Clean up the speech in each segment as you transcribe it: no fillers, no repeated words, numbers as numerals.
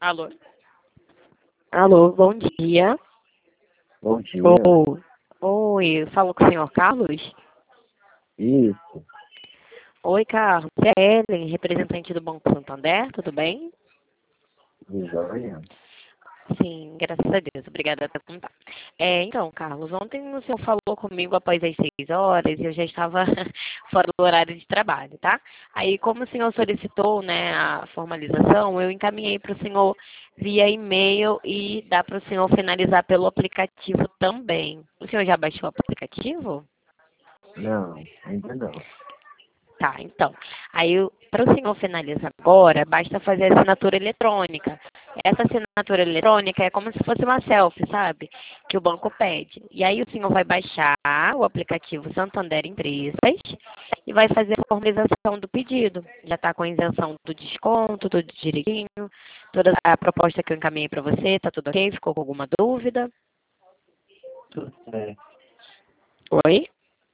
Alô? Alô, bom dia. Bom dia. Oi, eu falo com o senhor Carlos? Isso, Oi, Carlos. É Ellen, representante do Banco Santander, tudo bem? de joia. Sim, graças a Deus. Obrigada por perguntar. Então, Carlos, ontem o senhor falou comigo após as 6 horas e eu já estava fora do horário de trabalho, tá? Aí, como o senhor solicitou, né, a formalização, eu encaminhei para o senhor via e-mail e dá para o senhor finalizar pelo aplicativo também. O senhor já baixou o aplicativo? Não, ainda não. Tá, então. Aí, para o senhor finalizar agora, basta fazer a assinatura eletrônica. Essa assinatura eletrônica é como se fosse uma selfie, sabe? Que o banco pede. E aí o senhor vai baixar o aplicativo Santander Empresas e vai fazer a formalização do pedido. Já está com a isenção do desconto, tudo direitinho. Toda a proposta que eu encaminhei para você, está tudo ok? Ficou com alguma dúvida? Tudo certo. Oi?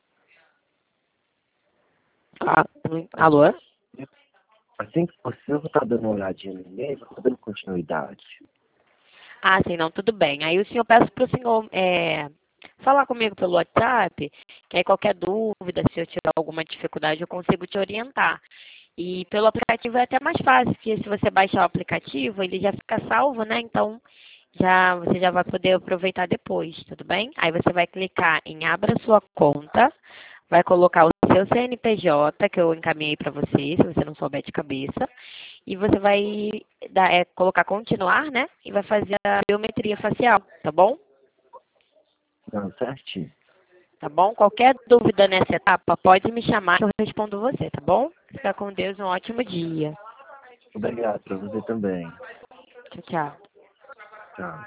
Alô? Assim que possível, eu vou estar dando uma olhadinha no e-mail, vou estar dando continuidade. Ah, sim, não, tudo bem. Aí o senhor peço para o senhor falar comigo pelo WhatsApp, que aí qualquer dúvida, se eu tiver alguma dificuldade, eu consigo te orientar. E pelo aplicativo é até mais fácil, porque se você baixar o aplicativo, ele já fica salvo, né? Então, você já vai poder aproveitar depois, tudo bem? Aí você vai clicar em Abra sua conta, vai colocar o seu CNPJ, que eu encaminhei para você, se você não souber de cabeça, e você vai colocar continuar, né? E vai fazer a biometria facial, tá bom? Não, certinho. Tá bom? Qualquer dúvida nessa etapa, pode me chamar que eu respondo você, tá bom? Fica com Deus, um ótimo dia. Obrigado para você também. Tchau, tchau. Tchau.